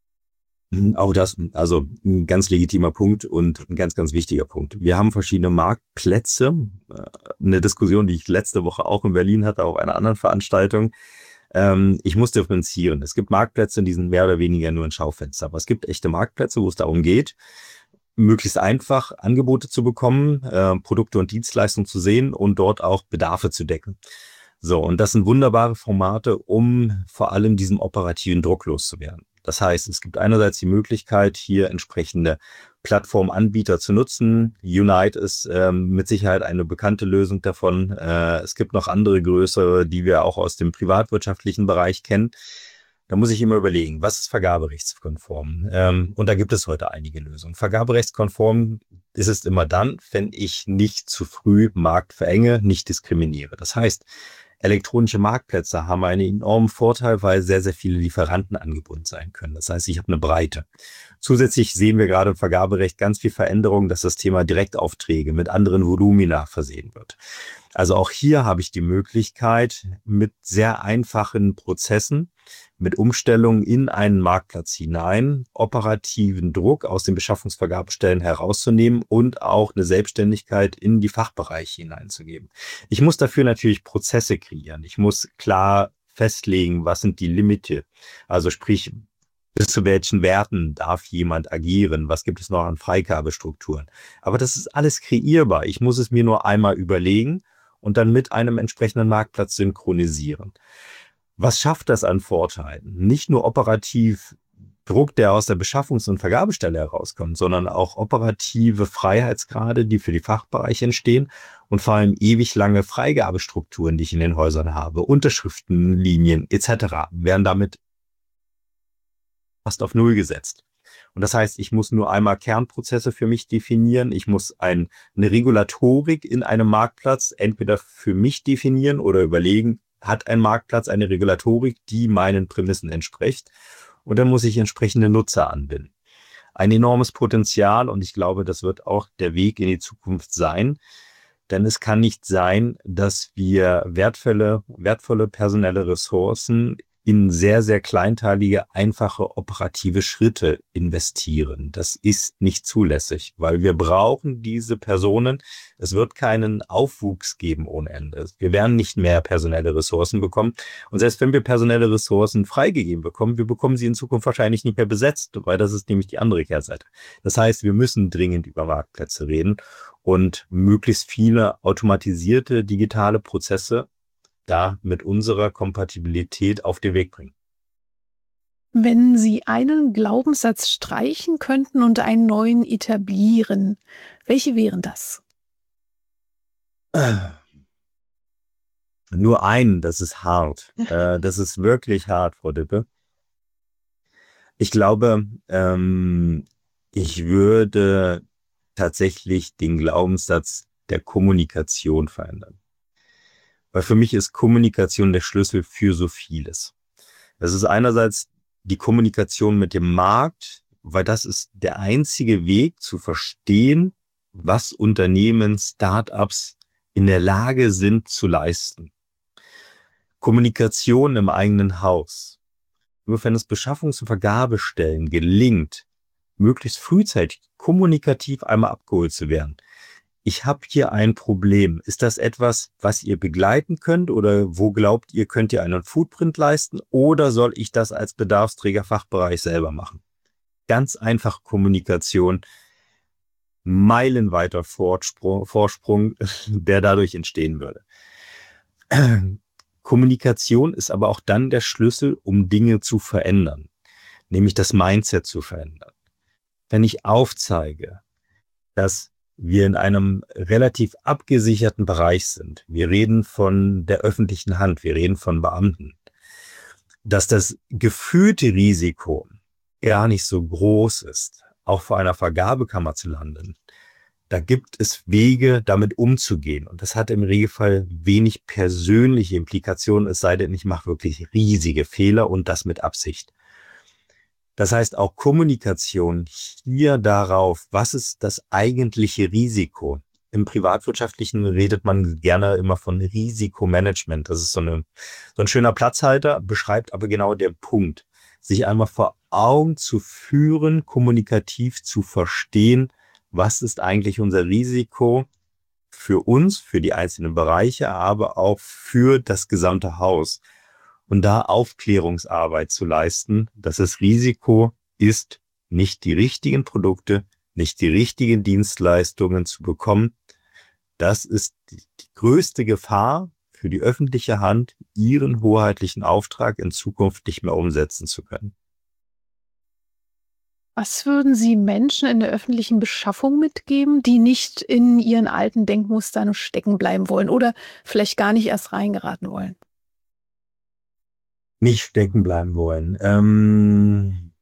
Auch das, also ein ganz legitimer Punkt und ein ganz, ganz wichtiger Punkt. Wir haben verschiedene Marktplätze. Äh, Eine Diskussion, die ich letzte Woche auch in Berlin hatte, auf einer anderen Veranstaltung. Ähm, Ich muss differenzieren. Es gibt Marktplätze, die sind mehr oder weniger nur ein Schaufenster. Aber es gibt echte Marktplätze, wo es darum geht, möglichst einfach Angebote zu bekommen, äh, Produkte und Dienstleistungen zu sehen und dort auch Bedarfe zu decken. So, und das sind wunderbare Formate, um vor allem diesem operativen Druck loszuwerden. Das heißt, es gibt einerseits die Möglichkeit, hier entsprechende Plattformanbieter zu nutzen. Unite ist ähm, mit Sicherheit eine bekannte Lösung davon. Äh, es gibt noch andere größere, die wir auch aus dem privatwirtschaftlichen Bereich kennen. Da muss ich immer überlegen, was ist vergaberechtskonform? Ähm, und da gibt es heute einige Lösungen. Vergaberechtskonform ist es immer dann, wenn ich nicht zu früh Markt verenge, nicht diskriminiere. Das heißt, elektronische Marktplätze haben einen enormen Vorteil, weil sehr, sehr viele Lieferanten angebunden sein können. Das heißt, ich habe eine Breite. Zusätzlich sehen wir gerade im Vergaberecht ganz viel Veränderung, dass das Thema Direktaufträge mit anderen Volumina versehen wird. Also auch hier habe ich die Möglichkeit, mit sehr einfachen Prozessen, mit Umstellungen in einen Marktplatz hinein, operativen Druck aus den Beschaffungsvergabestellen herauszunehmen und auch eine Selbstständigkeit in die Fachbereiche hineinzugeben. Ich muss dafür natürlich Prozesse kreieren. Ich muss klar festlegen, was sind die Limite. Also sprich, bis zu welchen Werten darf jemand agieren? Was gibt es noch an Freigabestrukturen? Aber das ist alles kreierbar. Ich muss es mir nur einmal überlegen und dann mit einem entsprechenden Marktplatz synchronisieren. Was schafft das an Vorteilen? Nicht nur operativ Druck, der aus der Beschaffungs- und Vergabestelle herauskommt, sondern auch operative Freiheitsgrade, die für die Fachbereiche entstehen und vor allem ewig lange Freigabestrukturen, die ich in den Häusern habe, Unterschriftenlinien et cetera, werden damit fast auf Null gesetzt. Und das heißt, ich muss nur einmal Kernprozesse für mich definieren. Ich muss ein, eine Regulatorik in einem Marktplatz entweder für mich definieren oder überlegen, hat ein Marktplatz eine Regulatorik, die meinen Prämissen entspricht. Und dann muss ich entsprechende Nutzer anbinden. Ein enormes Potenzial und ich glaube, das wird auch der Weg in die Zukunft sein. Denn es kann nicht sein, dass wir wertvolle, wertvolle personelle Ressourcen in sehr, sehr kleinteilige, einfache operative Schritte investieren. Das ist nicht zulässig, weil wir brauchen diese Personen. Es wird keinen Aufwuchs geben ohne Ende. Wir werden nicht mehr personelle Ressourcen bekommen. Und selbst wenn wir personelle Ressourcen freigegeben bekommen, wir bekommen sie in Zukunft wahrscheinlich nicht mehr besetzt, weil das ist nämlich die andere Kehrseite. Das heißt, wir müssen dringend über Marktplätze reden und möglichst viele automatisierte digitale Prozesse da mit unserer Kompatibilität auf den Weg bringen. Wenn Sie einen Glaubenssatz streichen könnten und einen neuen etablieren, welche wären das? Nur einen, das ist hart. äh, das ist wirklich hart, Frau Dippe. Ich glaube, ähm, ich würde tatsächlich den Glaubenssatz der Kommunikation verändern. Weil für mich ist Kommunikation der Schlüssel für so vieles. Das ist einerseits die Kommunikation mit dem Markt, weil das ist der einzige Weg zu verstehen, was Unternehmen, Startups in der Lage sind zu leisten. Kommunikation im eigenen Haus. Nur wenn es Beschaffungs- und Vergabestellen gelingt, möglichst frühzeitig kommunikativ einmal abgeholt zu werden. Ich habe hier ein Problem. Ist das etwas, was ihr begleiten könnt oder wo glaubt ihr, könnt ihr einen Footprint leisten oder soll ich das als Bedarfsträger Fachbereich selber machen? Ganz einfach Kommunikation, meilenweiter Vorsprung, Vorsprung, der dadurch entstehen würde. Kommunikation ist aber auch dann der Schlüssel, um Dinge zu verändern, nämlich das Mindset zu verändern. Wenn ich aufzeige, dass wir in einem relativ abgesicherten Bereich sind, wir reden von der öffentlichen Hand, wir reden von Beamten, dass das gefühlte Risiko gar nicht so groß ist, auch vor einer Vergabekammer zu landen. Da gibt es Wege, damit umzugehen. Und das hat im Regelfall wenig persönliche Implikationen, es sei denn, ich mache wirklich riesige Fehler und das mit Absicht. Das heißt auch Kommunikation hier darauf, was ist das eigentliche Risiko? Im Privatwirtschaftlichen redet man gerne immer von Risikomanagement. Das ist so, eine, so ein schöner Platzhalter, beschreibt aber genau den Punkt. Sich einmal vor Augen zu führen, kommunikativ zu verstehen, was ist eigentlich unser Risiko für uns, für die einzelnen Bereiche, aber auch für das gesamte Haus. Und da Aufklärungsarbeit zu leisten, dass das Risiko ist, nicht die richtigen Produkte, nicht die richtigen Dienstleistungen zu bekommen. Das ist die größte Gefahr für die öffentliche Hand, ihren hoheitlichen Auftrag in Zukunft nicht mehr umsetzen zu können. Was würden Sie Menschen in der öffentlichen Beschaffung mitgeben, die nicht in ihren alten Denkmustern stecken bleiben wollen oder vielleicht gar nicht erst reingeraten wollen? Nicht stecken bleiben wollen. Ähm,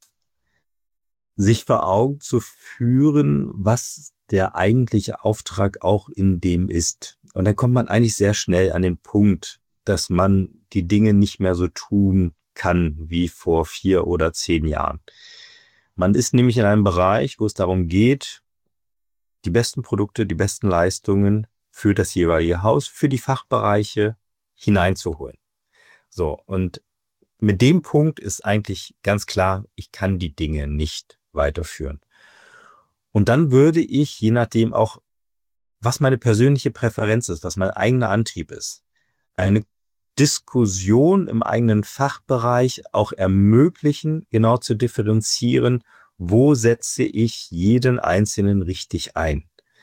sich vor Augen zu führen, was der eigentliche Auftrag auch in dem ist. Und dann kommt man eigentlich sehr schnell an den Punkt, dass man die Dinge nicht mehr so tun kann wie vor vier oder zehn Jahren. Man ist nämlich in einem Bereich, wo es darum geht, die besten Produkte, die besten Leistungen für das jeweilige Haus, für die Fachbereiche hineinzuholen. So, und mit dem Punkt ist eigentlich ganz klar, ich kann die Dinge nicht weiterführen. Und dann würde ich, je nachdem auch, was meine persönliche Präferenz ist, was mein eigener Antrieb ist, eine Diskussion im eigenen Fachbereich auch ermöglichen, genau zu differenzieren, wo setze ich jeden Einzelnen richtig ein.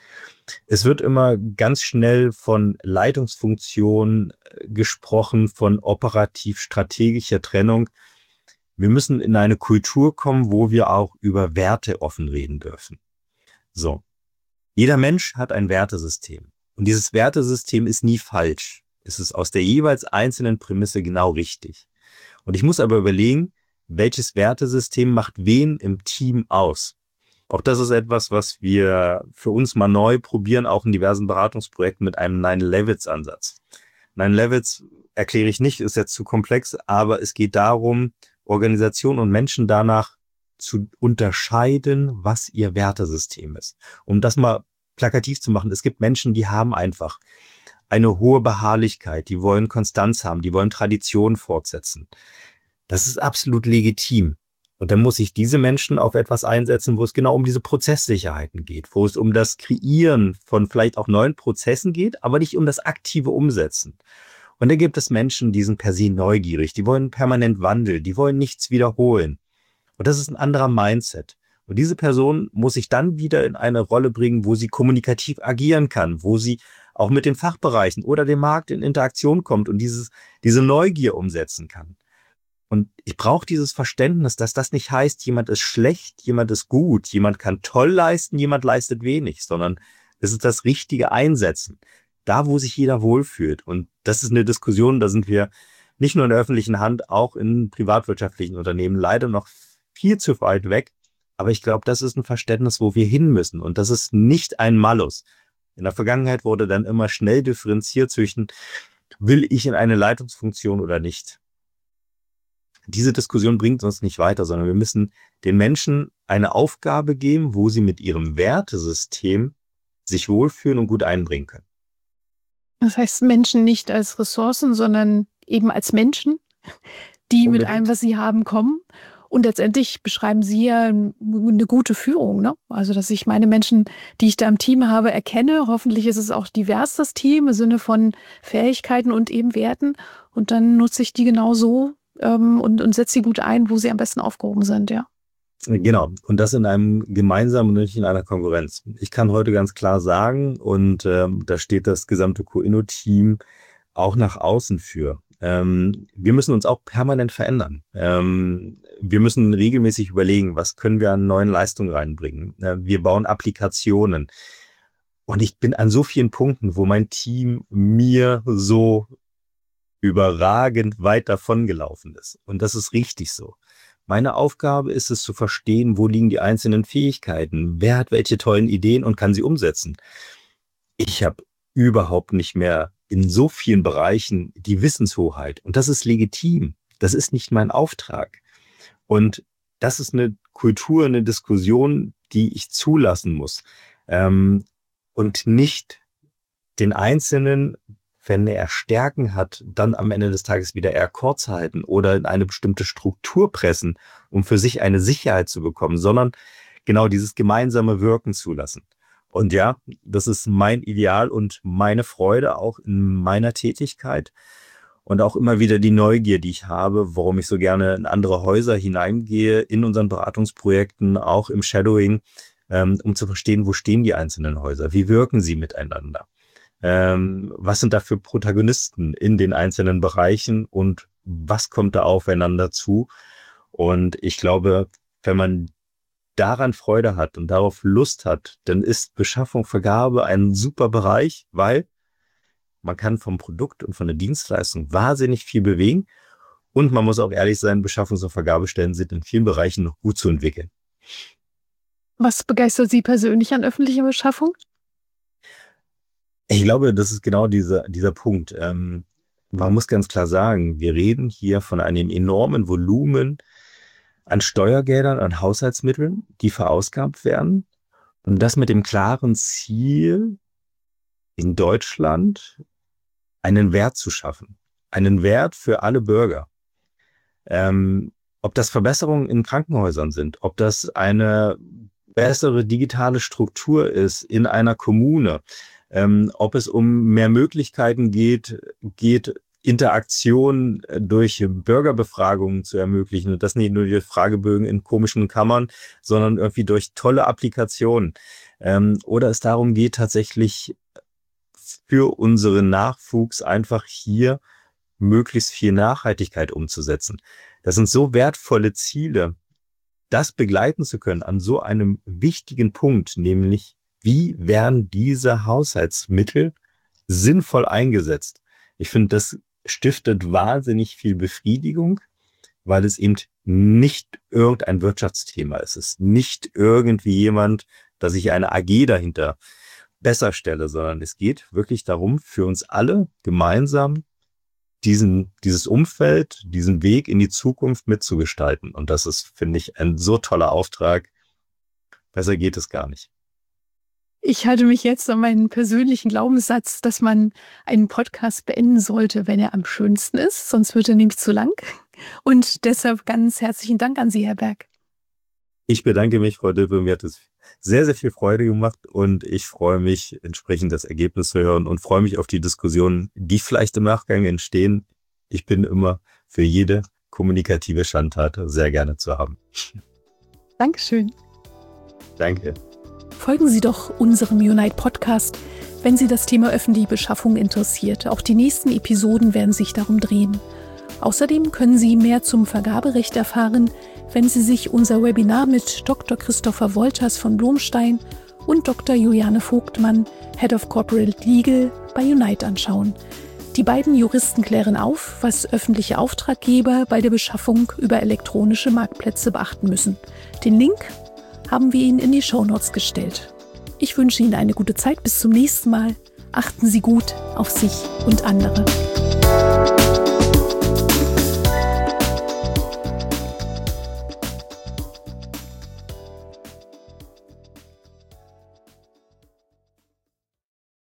Es wird immer ganz schnell von Leitungsfunktion gesprochen, von operativ-strategischer Trennung. Wir müssen in eine Kultur kommen, wo wir auch über Werte offen reden dürfen. So. Jeder Mensch hat ein Wertesystem. Und dieses Wertesystem ist nie falsch. Es ist aus der jeweils einzelnen Prämisse genau richtig. Und ich muss aber überlegen, welches Wertesystem macht wen im Team aus. Auch das ist etwas, was wir für uns mal neu probieren, auch in diversen Beratungsprojekten mit einem Nine-Levels-Ansatz. Nine-Levels erkläre ich nicht, ist jetzt zu komplex, aber es geht darum, Organisationen und Menschen danach zu unterscheiden, was ihr Wertesystem ist. Um das mal plakativ zu machen, es gibt Menschen, die haben einfach eine hohe Beharrlichkeit, die wollen Konstanz haben, die wollen Tradition fortsetzen. Das ist absolut legitim. Und dann muss ich diese Menschen auf etwas einsetzen, wo es genau um diese Prozesssicherheiten geht, wo es um das Kreieren von vielleicht auch neuen Prozessen geht, aber nicht um das aktive Umsetzen. Und da gibt es Menschen, die sind per se neugierig, die wollen permanent Wandel, die wollen nichts wiederholen. Und das ist ein anderer Mindset. Und diese Person muss sich dann wieder in eine Rolle bringen, wo sie kommunikativ agieren kann, wo sie auch mit den Fachbereichen oder dem Markt in Interaktion kommt und dieses, diese Neugier umsetzen kann. Und ich brauche dieses Verständnis, dass das nicht heißt, jemand ist schlecht, jemand ist gut, jemand kann toll leisten, jemand leistet wenig, sondern es ist das richtige Einsetzen, da wo sich jeder wohlfühlt. Und das ist eine Diskussion, da sind wir nicht nur in der öffentlichen Hand, auch in privatwirtschaftlichen Unternehmen leider noch viel zu weit weg. Aber ich glaube, das ist ein Verständnis, wo wir hin müssen. Und das ist nicht ein Malus. In der Vergangenheit wurde dann immer schnell differenziert zwischen, will ich in eine Leitungsfunktion oder nicht. diese Diskussion bringt uns nicht weiter, sondern wir müssen den Menschen eine Aufgabe geben, wo sie mit ihrem Wertesystem sich wohlfühlen und gut einbringen können. Das heißt, Menschen nicht als Ressourcen, sondern eben als Menschen, die Unbedingt. Mit allem, was sie haben, kommen. Und letztendlich beschreiben Sie ja eine gute Führung, ne? Also, dass ich meine Menschen, die ich da im Team habe, erkenne. Hoffentlich ist es auch divers, das Team, im Sinne von Fähigkeiten und eben Werten. Und dann nutze ich die genau so ähm, und, und setze sie gut ein, wo sie am besten aufgehoben sind, ja. Genau. Und das in einem gemeinsamen und nicht in einer Konkurrenz. Ich kann heute ganz klar sagen, und ähm, da steht das gesamte Coinno-Team auch nach außen für. Ähm, wir müssen uns auch permanent verändern. Ähm, wir müssen regelmäßig überlegen, was können wir an neuen Leistungen reinbringen. Äh, wir bauen Applikationen. Und ich bin an so vielen Punkten, wo mein Team mir so überragend weit davon gelaufen ist. Und das ist richtig so. Meine Aufgabe ist es zu verstehen, wo liegen die einzelnen Fähigkeiten, wer hat welche tollen Ideen und kann sie umsetzen. Ich habe überhaupt nicht mehr in so vielen Bereichen die Wissenshoheit. Und das ist legitim. Das ist nicht mein Auftrag. Und das ist eine Kultur, eine Diskussion, die ich zulassen muss. Ähm, und nicht den Einzelnen, wenn er Stärken hat, dann am Ende des Tages wieder eher kurz halten oder in eine bestimmte Struktur pressen, um für sich eine Sicherheit zu bekommen, sondern genau dieses gemeinsame Wirken zulassen. Und ja, das ist mein Ideal und meine Freude auch in meiner Tätigkeit und auch immer wieder die Neugier, die ich habe, warum ich so gerne in andere Häuser hineingehe, in unseren Beratungsprojekten, auch im Shadowing, ähm, um zu verstehen, wo stehen die einzelnen Häuser, wie wirken sie miteinander. Ähm, was sind da für Protagonisten in den einzelnen Bereichen und was kommt da aufeinander zu? Und ich glaube, wenn man daran Freude hat und darauf Lust hat, dann ist Beschaffung, Vergabe ein super Bereich, weil man kann vom Produkt und von der Dienstleistung wahnsinnig viel bewegen und man muss auch ehrlich sein, Beschaffungs- und Vergabestellen sind in vielen Bereichen noch gut zu entwickeln. Was begeistert Sie persönlich an öffentlicher Beschaffung? Ich glaube, das ist genau dieser, dieser Punkt. Ähm, man muss ganz klar sagen, wir reden hier von einem enormen Volumen an Steuergeldern, an Haushaltsmitteln, die verausgabt werden. Und das mit dem klaren Ziel, in Deutschland einen Wert zu schaffen. Einen Wert für alle Bürger. Ähm, ob das Verbesserungen in Krankenhäusern sind, ob das eine bessere digitale Struktur ist in einer Kommune, Ähm, ob es um mehr Möglichkeiten geht, geht Interaktion durch Bürgerbefragungen zu ermöglichen. Und das nicht nur durch Fragebögen in komischen Kammern, sondern irgendwie durch tolle Applikationen. Ähm, oder es darum geht, tatsächlich für unseren Nachwuchs einfach hier möglichst viel Nachhaltigkeit umzusetzen. Das sind so wertvolle Ziele, das begleiten zu können an so einem wichtigen Punkt, nämlich wie werden diese Haushaltsmittel sinnvoll eingesetzt? Ich finde, das stiftet wahnsinnig viel Befriedigung, weil es eben nicht irgendein Wirtschaftsthema ist. Es ist nicht irgendwie jemand, dass ich eine A G dahinter besser stelle, sondern es geht wirklich darum, für uns alle gemeinsam diesen, dieses Umfeld, diesen Weg in die Zukunft mitzugestalten. Und das ist, finde ich, ein so toller Auftrag. Besser geht es gar nicht. Ich halte mich jetzt an meinen persönlichen Glaubenssatz, dass man einen Podcast beenden sollte, wenn er am schönsten ist. Sonst wird er nämlich zu lang. Und deshalb ganz herzlichen Dank an Sie, Herr Berg. Ich bedanke mich, Frau Dippe. Mir hat es sehr, sehr viel Freude gemacht und ich freue mich, entsprechend das Ergebnis zu hören und freue mich auf die Diskussionen, die vielleicht im Nachgang entstehen. Ich bin immer für jede kommunikative Schandtat sehr gerne zu haben. Dankeschön. Danke. Folgen Sie doch unserem Unite Podcast, wenn Sie das Thema öffentliche Beschaffung interessiert. Auch die nächsten Episoden werden sich darum drehen. Außerdem können Sie mehr zum Vergaberecht erfahren, wenn Sie sich unser Webinar mit Doktor Christopher Wolters von Blomstein und Doktor Juliane Vogtmann, Head of Corporate Legal, bei Unite anschauen. Die beiden Juristen klären auf, was öffentliche Auftraggeber bei der Beschaffung über elektronische Marktplätze beachten müssen. Den Link haben wir Ihnen in die Shownotes gestellt. Ich wünsche Ihnen eine gute Zeit. Bis zum nächsten Mal. Achten Sie gut auf sich und andere.